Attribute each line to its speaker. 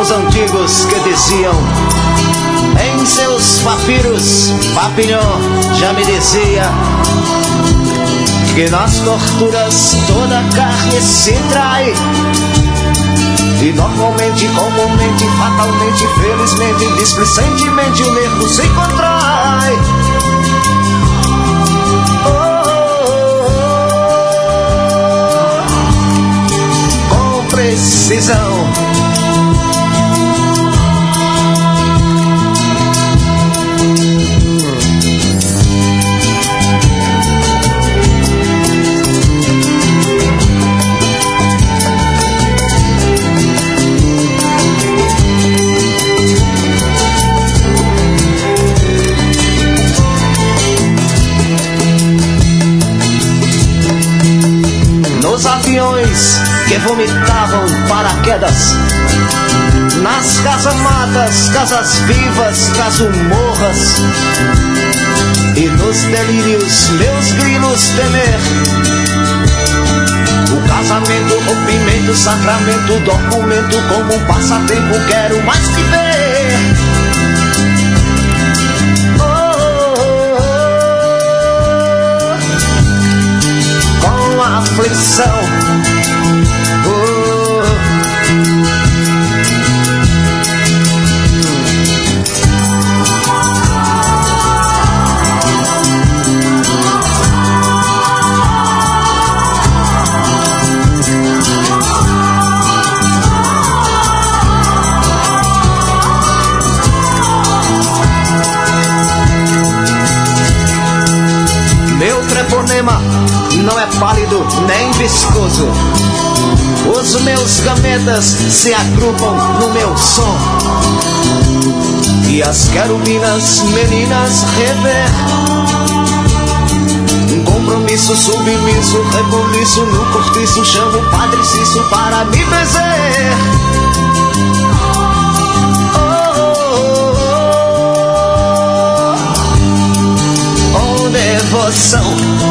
Speaker 1: os antigos que diziam em seus papiros, Papillon já me dizia que nas torturas toda carne se trai. E normalmente, comumente, fatalmente, felizmente, displicentemente o nervo se contrai. Com precisão. Aviões que vomitavam paraquedas, nas casamatas, casas vivas, casumorras, e nos delírios meus grilos temer. O casamento, rompimento, sacramento, documento, como um passatempo quero mais te ver. Com aflição. Meu treponema não é pálido nem viscoso. Os meus gametas se agrupam no meu som. E as querubinas meninas rever. Um compromisso submisso, rebuliço no cortiço. Chamo o Padre Cício para me benzer. Oh, devoção.